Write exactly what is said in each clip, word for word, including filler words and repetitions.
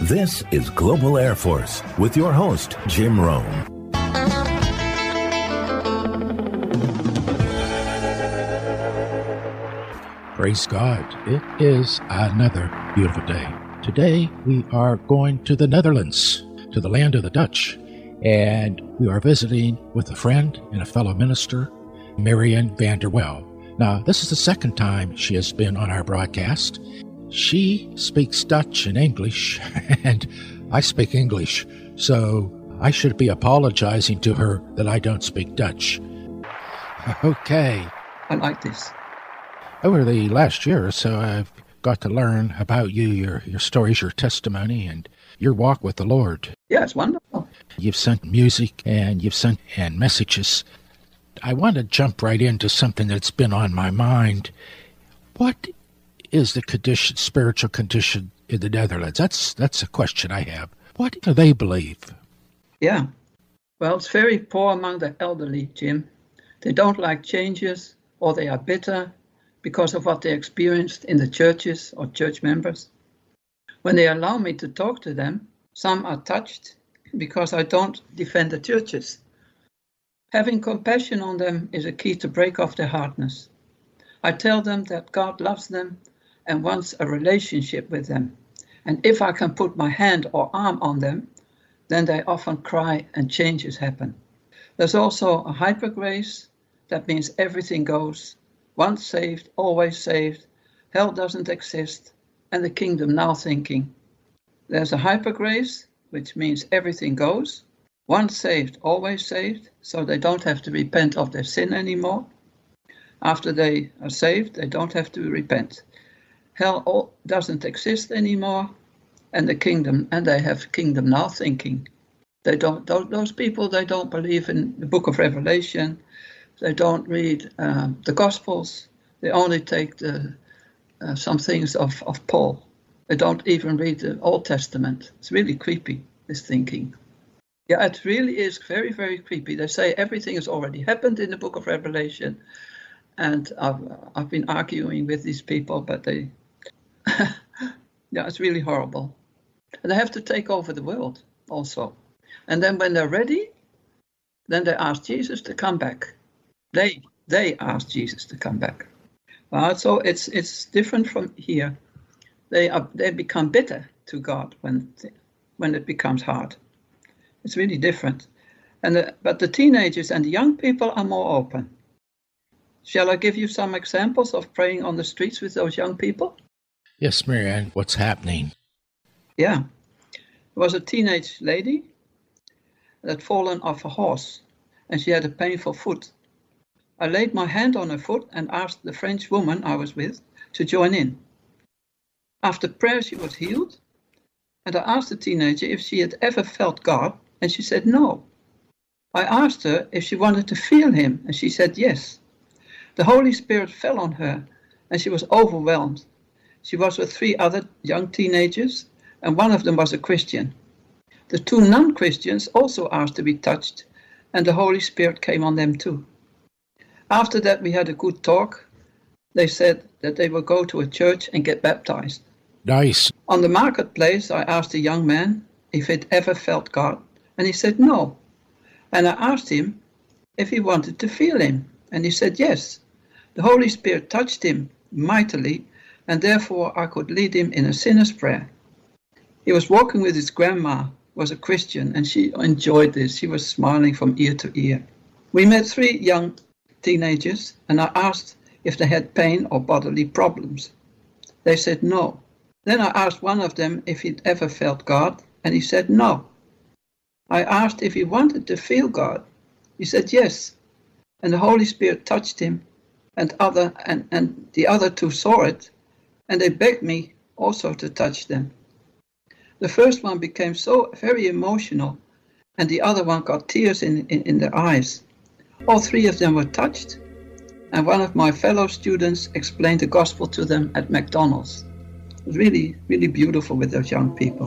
This is Global Air Force with your host, Jim Rome. Praise God. It is another beautiful day. Today we are going to the Netherlands, to the land of the Dutch, and we are visiting with a friend and a fellow minister, Marian van der Wel. Now, this is the second time she has been on our broadcast. She speaks Dutch and English, and I speak English, so I should be apologizing to her that I don't speak Dutch. Okay. I like this. Over the last year or so, I've got to learn about you, your your stories, your testimony, and your walk with the Lord. Yeah, it's wonderful. You've sent music, and you've sent and messages. I want to jump right into something that's been on my mind. What is the condition, spiritual condition in the Netherlands? That's that's a question I have. What do they believe? Yeah. Well, it's very poor among the elderly, Jim. They don't like changes, or they are bitter because of what they experienced in the churches or church members. When they allow me to talk to them, some are touched because I don't defend the churches. Having compassion on them is a key to break off their hardness. I tell them that God loves them and wants a relationship with them. And if I can put my hand or arm on them, then they often cry and changes happen. There's also a hyper grace. That means everything goes. Once saved, always saved. Hell doesn't exist. And the kingdom now thinking. There's a hyper grace, which means everything goes. Once saved, always saved. So they don't have to repent of their sin anymore. After they are saved, they don't have to repent. Hell doesn't exist anymore, and the kingdom, and they have kingdom now thinking. They don't. Those people, they don't believe in the Book of Revelation. They don't read uh, the Gospels. They only take the uh, some things of of Paul. They don't even read the Old Testament. It's really creepy, this thinking. Yeah, it really is very, very creepy. They say everything has already happened in the Book of Revelation, and I've I've been arguing with these people, but they. Yeah, it's really horrible. And they have to take over the world also. And then when they're ready, then they ask Jesus to come back. They they ask Jesus to come back. Uh, so it's it's different from here. They are they become bitter to God when when it becomes hard. It's really different. And the, but the teenagers and the young people are more open. Shall I give you some examples of praying on the streets with those young people? Yes, Marianne, what's happening? Yeah. There was a teenage lady that had fallen off a horse, and she had a painful foot. I laid my hand on her foot and asked the French woman I was with to join in. After prayer, she was healed, and I asked the teenager if she had ever felt God, and she said no. I asked her if she wanted to feel him, and she said yes. The Holy Spirit fell on her, and she was overwhelmed. She was with three other young teenagers, and one of them was a Christian. The two non-Christians also asked to be touched, and the Holy Spirit came on them too. After that, we had a good talk. They said that they will go to a church and get baptized. Nice. On the marketplace, I asked a young man if he'd ever felt God, and he said no. And I asked him if he wanted to feel him, and he said yes. The Holy Spirit touched him mightily, and therefore I could lead him in a sinner's prayer. He was walking with his grandma, was a Christian, and she enjoyed this. She was smiling from ear to ear. We met three young teenagers, and I asked if they had pain or bodily problems. They said no. Then I asked one of them if he'd ever felt God, and he said no. I asked if he wanted to feel God. He said yes, and the Holy Spirit touched him, and other and, and the other two saw it, and they begged me also to touch them. The first one became so very emotional, and the other one got tears in, in, in their eyes. All three of them were touched, and one of my fellow students explained the gospel to them at McDonald's. It was really, really beautiful with those young people.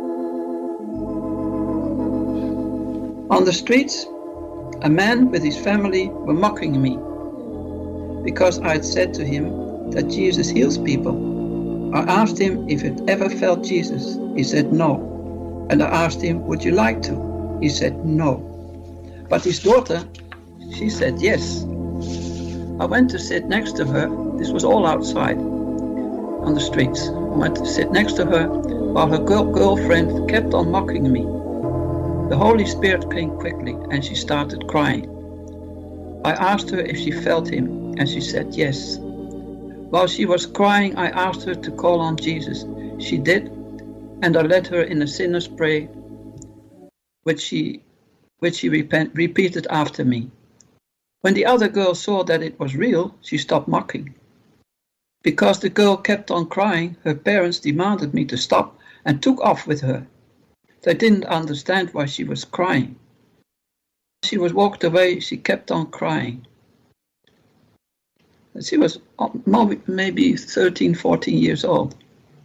On the streets, a man with his family were mocking me because I had said to him that Jesus heals people. I asked him if he'd ever felt Jesus. He said no. And I asked him, would you like to? He said no. But his daughter, she said yes. I went to sit next to her. This was all outside on the streets. I went to sit next to her while her girl- girlfriend kept on mocking me. The Holy Spirit came quickly and she started crying. I asked her if she felt him and she said yes. While she was crying, I asked her to call on Jesus. She did, and I led her in a sinner's prayer, which she, which she repent, repeated after me. When the other girl saw that it was real, she stopped mocking. Because the girl kept on crying, her parents demanded me to stop and took off with her. They didn't understand why she was crying. She was walked away, she kept on crying. She was maybe thirteen, fourteen years old.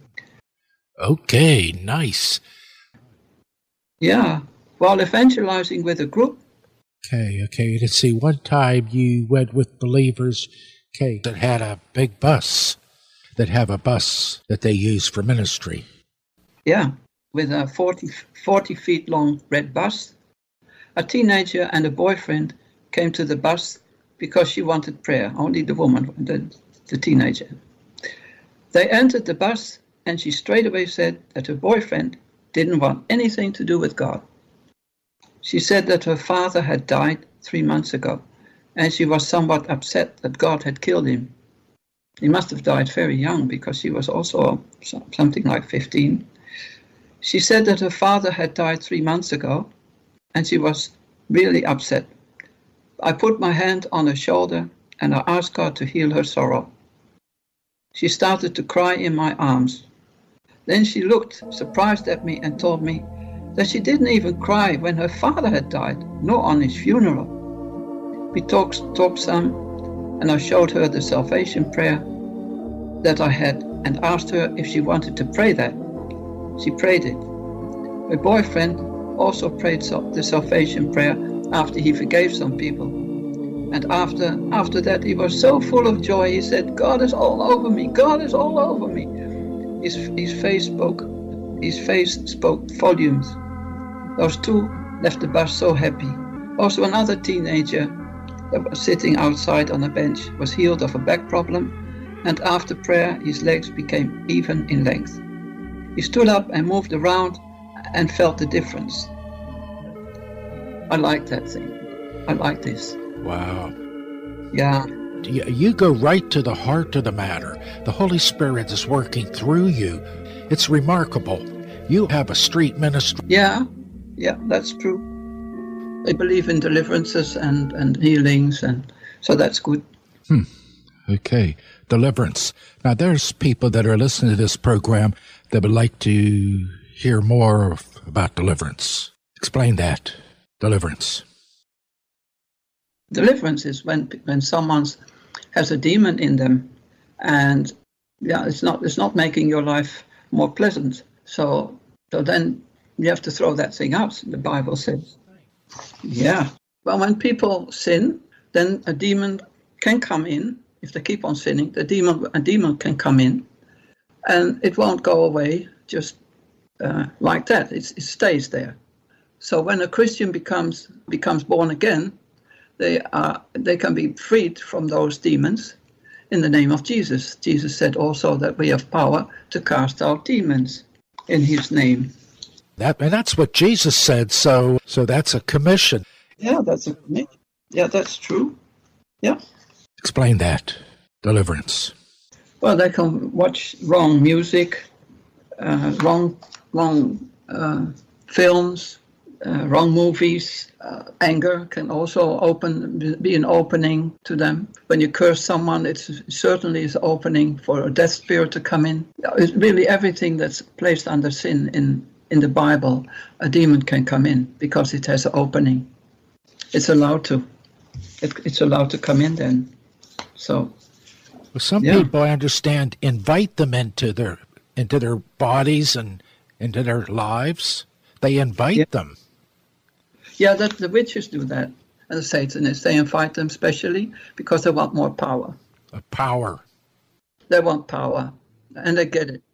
Okay, nice. Yeah, while evangelizing with a group. Okay, okay. Let's see. One time you went with believers, okay, that had a big bus, that have a bus that they use for ministry. Yeah, with a forty, forty feet long red bus. A teenager and a boyfriend came to the bus because she wanted prayer, only the woman, the, the teenager. They entered the bus and she straight away said that her boyfriend didn't want anything to do with God. She said that her father had died three months ago and she was somewhat upset that God had killed him. He must have died very young because she was also something like fifteen. She said that her father had died three months ago and she was really upset. I put my hand on her shoulder and I asked God to heal her sorrow. She started to cry in my arms. Then she looked surprised at me and told me that she didn't even cry when her father had died, nor on his funeral. We talked, talked some, and I showed her the salvation prayer that I had and asked her if she wanted to pray that. She prayed it. Her boyfriend also prayed the salvation prayer after he forgave some people. And after after that, he was so full of joy, he said, God is all over me, God is all over me. His, his face spoke, his face spoke volumes. Those two left the bus so happy. Also another teenager that was sitting outside on a bench was healed of a back problem, and after prayer, his legs became even in length. He stood up and moved around and felt the difference. I like that thing. I like this. Wow. Yeah. You, you go right to the heart of the matter. The Holy Spirit is working through you. It's remarkable. You have a street ministry. Yeah, yeah, that's true. I believe in deliverances and, and healings, and so that's good. Hmm. Okay. Deliverance. Now, there's people that are listening to this program that would like to hear more about deliverance. Explain that. Deliverance. Deliverance is when when someone has a demon in them, and yeah, it's not it's not making your life more pleasant. So so then you have to throw that thing out. The Bible says. Yeah. Well, when people sin, then a demon can come in. If they keep on sinning, the demon a demon can come in, and it won't go away just uh, like that. It's, it stays there. So when a Christian becomes becomes born again, they are they can be freed from those demons in the name of Jesus. Jesus said also that we have power to cast out demons in his name. That and that's what Jesus said. So so that's a commission. Yeah, that's a commission. Yeah, that's true. Yeah. Explain that. Deliverance. Well, they can watch wrong music, uh, wrong wrong uh, films. Uh, wrong movies. Uh, anger can also open be an opening to them. When you curse someone, it's certainly is opening for a death spirit to come in. It's really everything that's placed under sin in, in the Bible, a demon can come in because it has an opening. It's allowed to. It, it's allowed to come in then. So, well, some yeah. people, I understand, invite them into their into their bodies and into their lives. They invite yeah. them. Yeah, that the witches do that, and the Satanists. They invite them specially because they want more power. A power. They want power, and they get it.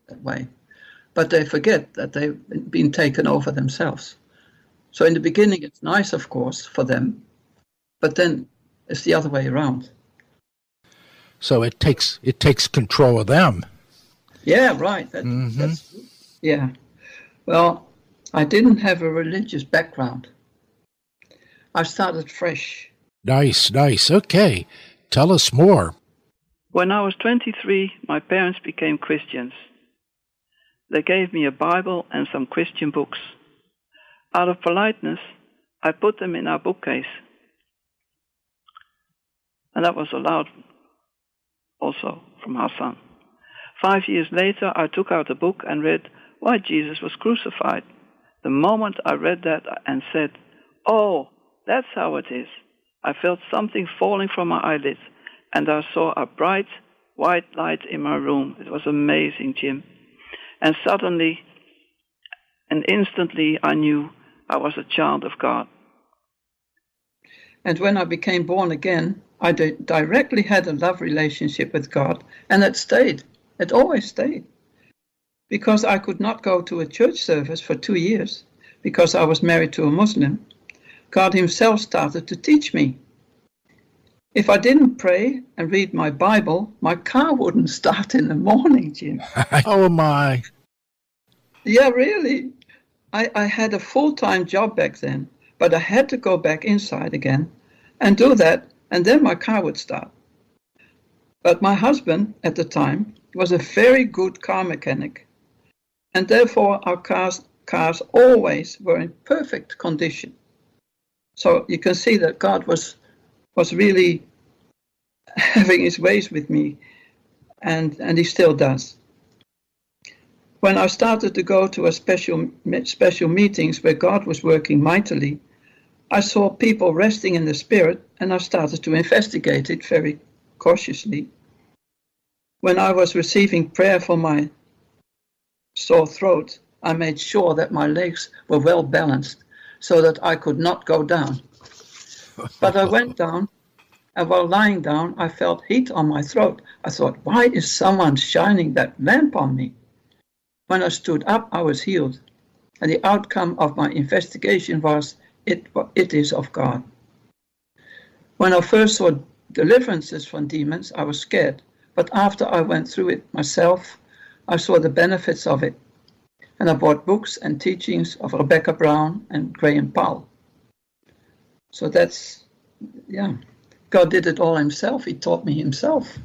that way. But they forget that they've been taken over themselves. So in the beginning, it's nice, of course, for them, but then it's the other way around. So it takes it takes control of them. Yeah, right. That, mm-hmm. that's, yeah. Well, I didn't have a religious background. I started fresh. Nice, nice. Okay. Tell us more. When I was twenty-three, my parents became Christians. They gave me a Bible and some Christian books. Out of politeness, I put them in our bookcase. And that was allowed also from Hassan. Five years later, I took out a book and read why Jesus was crucified. The moment I read that and said, "Oh, that's how it is," I felt something falling from my eyelids, and I saw a bright white light in my room. It was amazing, Jim. And suddenly and instantly I knew I was a child of God. And when I became born again, I di- directly had a love relationship with God, and it stayed. It always stayed. Because I could not go to a church service for two years, because I was married to a Muslim, God himself started to teach me. If I didn't pray and read my Bible, my car wouldn't start in the morning, Jim. Oh, my. Yeah, really. I, I had a full-time job back then, but I had to go back inside again and do that, and then my car would start. But my husband at the time was a very good car mechanic, and therefore our cars, cars always were in perfect condition. So you can see that God was was really having his ways with me, and, and he still does. When I started to go to a special special meetings where God was working mightily, I saw people resting in the Spirit, and I started to investigate it very cautiously. When I was receiving prayer for my sore throat, I made sure that my legs were well balanced so that I could not go down. But I went down, and while lying down, I felt heat on my throat. I thought, why is someone shining that lamp on me? When I stood up, I was healed. And the outcome of my investigation was, it, it is of God. When I first saw deliverances from demons, I was scared. But after I went through it myself, I saw the benefits of it. And I bought books and teachings of Rebecca Brown and Graham Powell. So that's, yeah, God did it all himself. He taught me himself.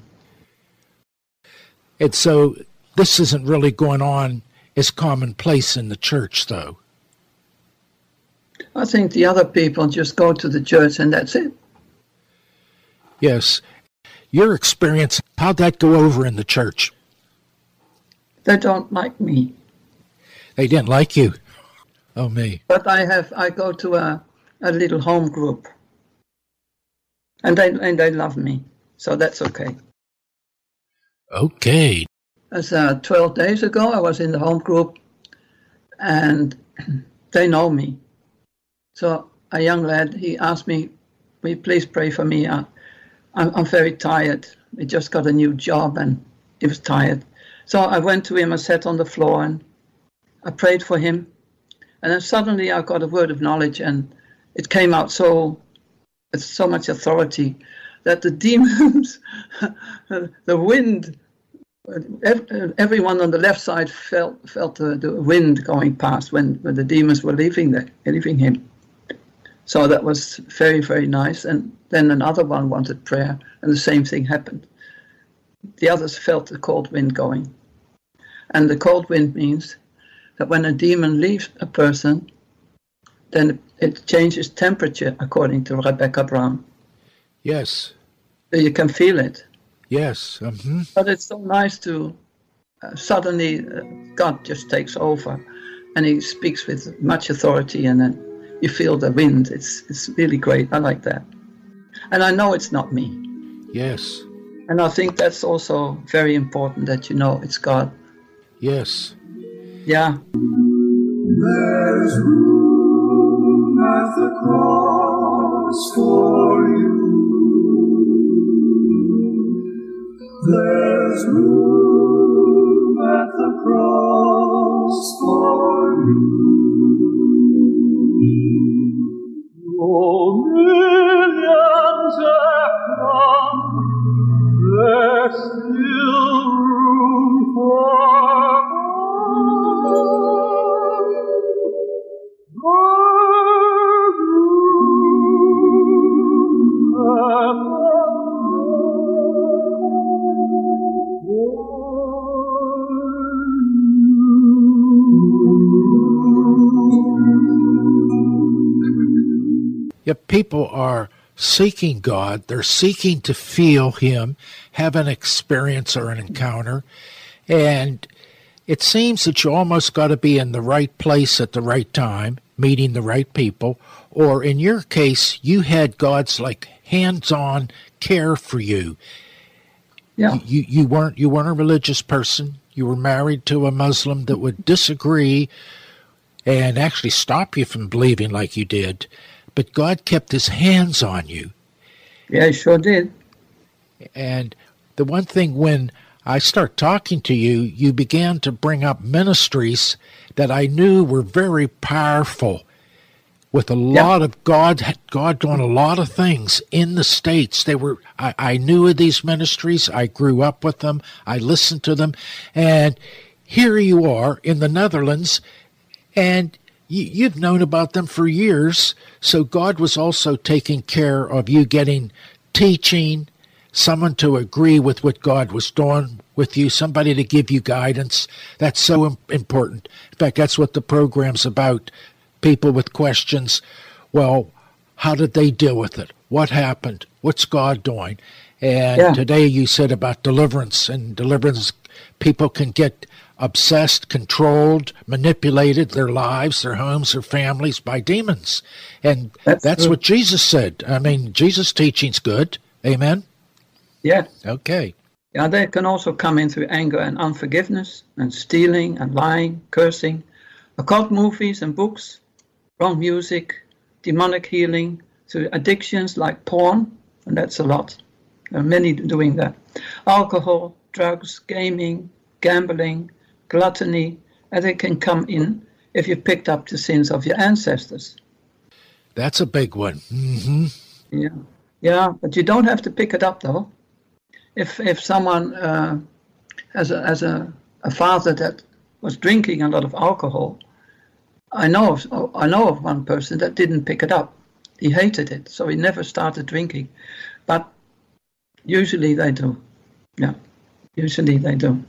And so this isn't really going on as commonplace in the church, though. I think the other people just go to the church and that's it. Yes. Your experience, how'd that go over in the church? They don't like me. They didn't like you? Oh, me. But I have, I go to a, a little home group. And they, and they love me. So that's okay. Okay. As uh, twelve days ago, I was in the home group, and they know me. So a young lad, he asked me, will you please pray for me? I, I'm, I'm very tired. I just got a new job, and he was tired. So I went to him, I sat on the floor, and I prayed for him. And then suddenly I got a word of knowledge, and it came out so, with so much authority, that the demons, the wind, everyone on the left side felt felt the, the wind going past when, when the demons were leaving the, leaving him. So that was very, very nice. And then another one wanted prayer, and the same thing happened. The others felt the cold wind going. And the cold wind means that when a demon leaves a person, then it changes temperature, according to Rebecca Brown. Yes. So you can feel it. Yes. Mm-hmm. But it's so nice to uh, suddenly uh, God just takes over, and he speaks with much authority, and then you feel the wind. It's it's really great. I like that. And I know it's not me. Yes. And I think that's also very important, that you know it's God. Yes. Yeah. There's room at the cross for you. There's room at the cross Though millions have come, there's still room for If people are seeking God, they're seeking to feel Him, have an experience or an encounter, and it seems that you almost got to be in the right place at the right time, meeting the right people, or in your case, you had God's like hands-on care for you. Yeah. You, you weren't you weren't a religious person. You were married to a Muslim that would disagree and actually stop you from believing like you did. But God kept His hands on you. Yeah, He sure did. And the one thing, when I start talking to you, you began to bring up ministries that I knew were very powerful, with a Yeah. lot of God, God doing a lot of things in the States. They were, I, I knew of these ministries. I grew up with them. I listened to them. And here you are in the Netherlands, and you, you've known about them for years. So God was also taking care of you getting teaching, someone to agree with what God was doing with you, somebody to give you guidance. That's so im- important. In fact, that's what the program's about. People with questions. Well, how did they deal with it? What happened? What's God doing? And Yeah. today you said about deliverance, and deliverance, people can get obsessed, controlled, manipulated, their lives, their homes, their families by demons. And That's that's true. what Jesus said. I mean, Jesus' teaching's good. Amen? Yeah. Okay. Yeah, they can also come in through anger and unforgiveness and stealing and lying, cursing, occult movies and books, wrong music, demonic healing, through addictions like porn, and that's a lot. There are many doing that. Alcohol, drugs, gaming, gambling, gluttony, and they can come in if you picked up the sins of your ancestors. That's a big one. hmm Yeah, yeah, but you don't have to pick it up though. If if someone uh, has a has a, a father that was drinking a lot of alcohol, I know of I know of one person that didn't pick it up. He hated it, so he never started drinking. But usually they do. Yeah, usually they do.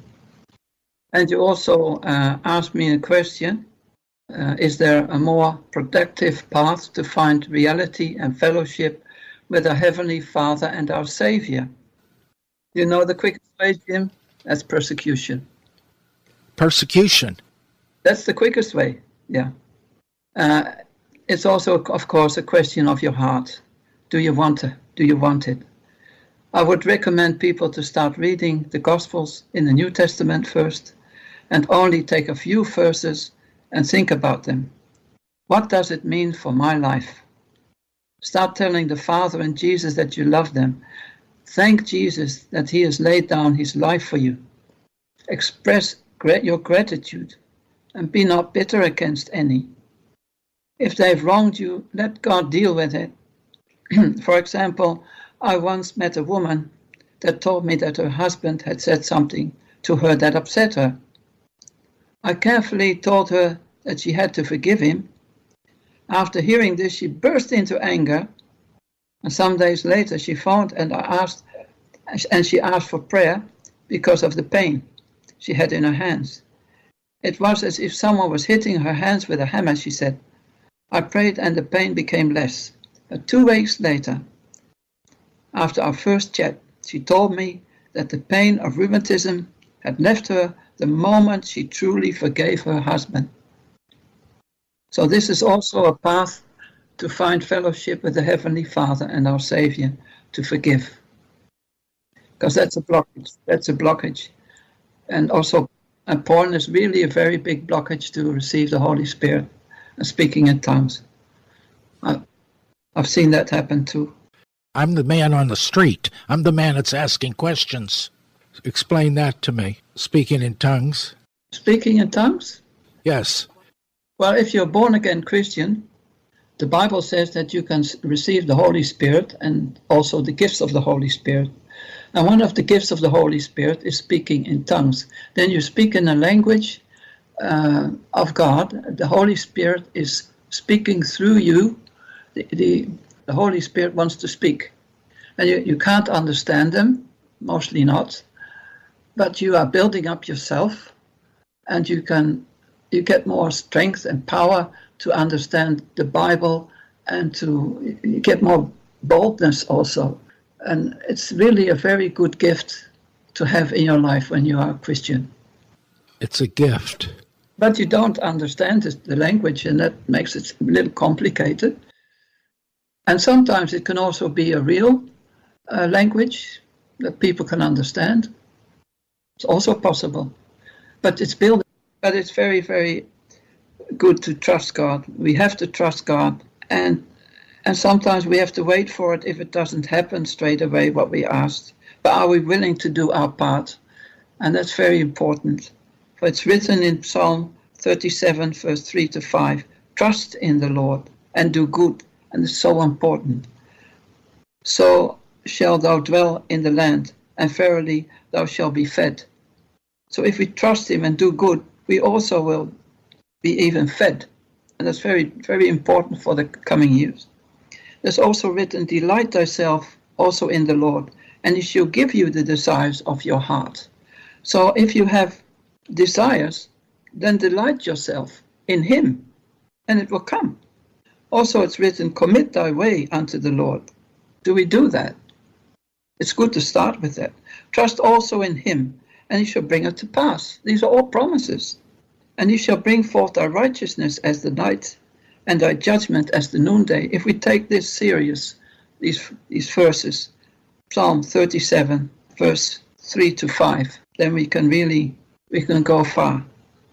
And you also uh, asked me a question. Uh, is there a more productive path to find reality and fellowship with our Heavenly Father and our Savior? You know the quickest way, Jim? That's persecution. Persecution. That's the quickest way, yeah. Uh, it's also, of course, a question of your heart. Do you want to, do you want it? I would recommend people to start reading the Gospels in the New Testament first, and only take a few verses and think about them. What does it mean for my life? Start telling the Father and Jesus that you love them. Thank Jesus that He has laid down His life for you. Express your gratitude and be not bitter against any. If they've wronged you, let God deal with it. For example, I once met a woman that told me that her husband had said something to her that upset her. I carefully told her that she had to forgive him. After hearing this, she burst into anger, and some days later she phoned and I asked, and she asked for prayer because of the pain she had in her hands. It was as if someone was hitting her hands with a hammer, she said. I prayed and the pain became less. But two weeks later, after our first chat, she told me that the pain of rheumatism had left her the moment she truly forgave her husband. So this is also a path to find fellowship with the Heavenly Father and our Savior, to forgive. Because that's a blockage. That's a blockage. And also, and porn is really a very big blockage to receive the Holy Spirit and speaking in tongues. I, I've seen that happen too. I'm the man on the street. I'm the man that's asking questions. Explain that to me. Speaking in tongues. Speaking in tongues? Yes. Well, if you're a born-again Christian, The Bible says that you can receive the Holy Spirit and also the gifts of the Holy Spirit. And one of the gifts of the Holy Spirit is speaking in tongues. Then you speak in a language uh, of God. The Holy Spirit is speaking through you. The, the, the Holy Spirit wants to speak. And you, you can't understand them, mostly not. But you are building up yourself, and you can you get more strength and power to understand the Bible, and to you get more boldness also. And it's really a very good gift to have in your life when you are a Christian. It's a gift. But you don't understand the language, and that makes it a little complicated. And sometimes it can also be a real uh, language that people can understand. It's also possible. But it's built. But it's very, very good to trust God. We have to trust God. And and sometimes we have to wait for it if it doesn't happen straight away, what we asked. But are we willing to do our part? And that's very important. For it's written in Psalm thirty-seven, verse three to five, trust in the Lord and do good. And it's so important. So shalt thou dwell in the land, and verily thou shalt be fed. So if we trust him and do good, we also will be even fed. And that's very, very important for the coming years. There's also written, delight thyself also in the Lord, and he shall give you the desires of your heart. So if you have desires, then delight yourself in him, and it will come. Also it's written, commit thy way unto the Lord. Do we do that? It's good to start with that. Trust also in him, and he shall bring it to pass. These are all promises. And he shall bring forth thy righteousness as the night, and thy judgment as the noonday. If we take this serious, these these verses, Psalm thirty-seven, verse three to five, then we can really, we can go far.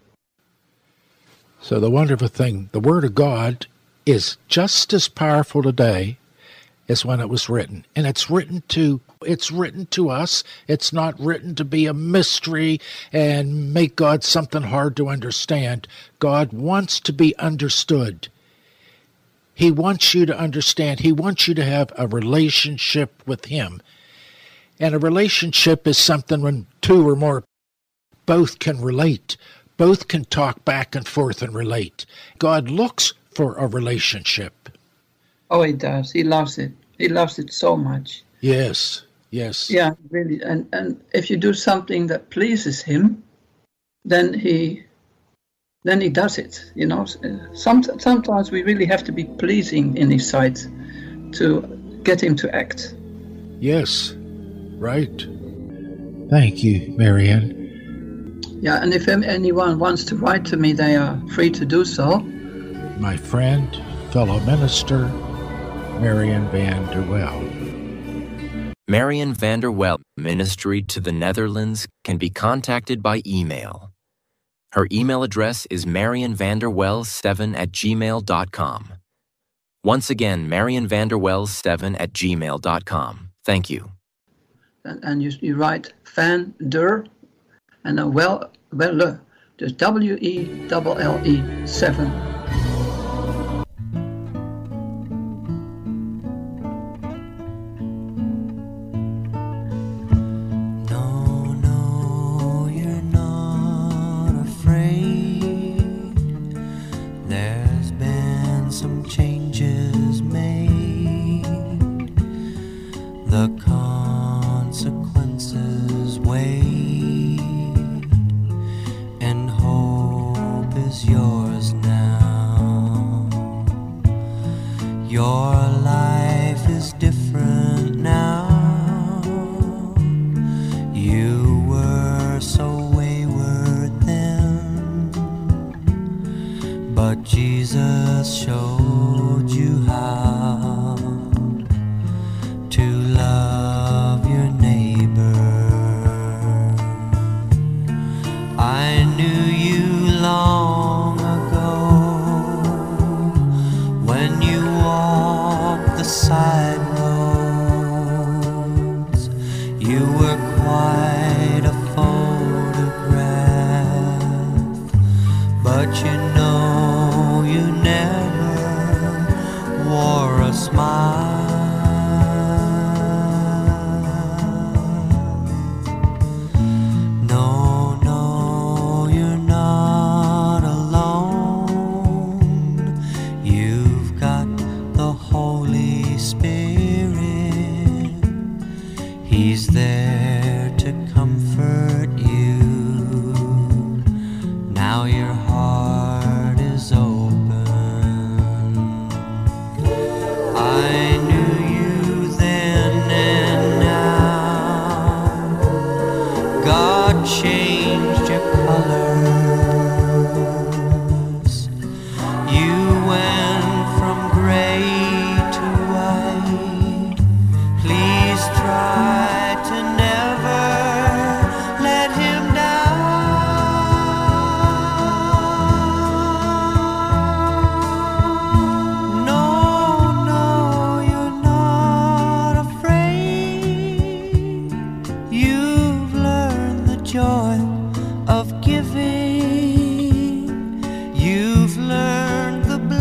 So the wonderful thing, the Word of God is just as powerful today as when it was written. And it's written to it's written to us. It's not written to be a mystery and make God something hard to understand. God wants to be understood. He wants you to understand. He wants you to have a relationship with him. And a relationship is something when two or more both can relate. Both can talk back and forth and relate. God looks for a relationship. Oh, he does. He loves it. He loves it so much. Yes, yes. Yeah, really. And and if you do something that pleases him, then he then he does it. You know, Some, sometimes we really have to be pleasing in his sight to get him to act. Yes, right. Thank you, Marianne. Yeah, and if anyone wants to write to me, they are free to do so. My friend, fellow minister, Marianne van der Wel. Marianne van der Wel, Ministry to the Netherlands, can be contacted by email. Her email address is marianne van der wel seven at gmail dot com. Once again, marianne van der wel seven at gmail dot com. Thank you. And, and you, you write Van der, and then well, Welle, just W E L L E seven.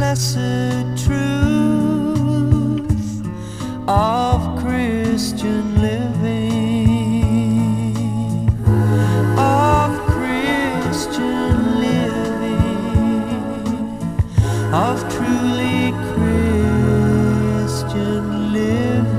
blessed truth of Christian living, of Christian living, of truly Christian living.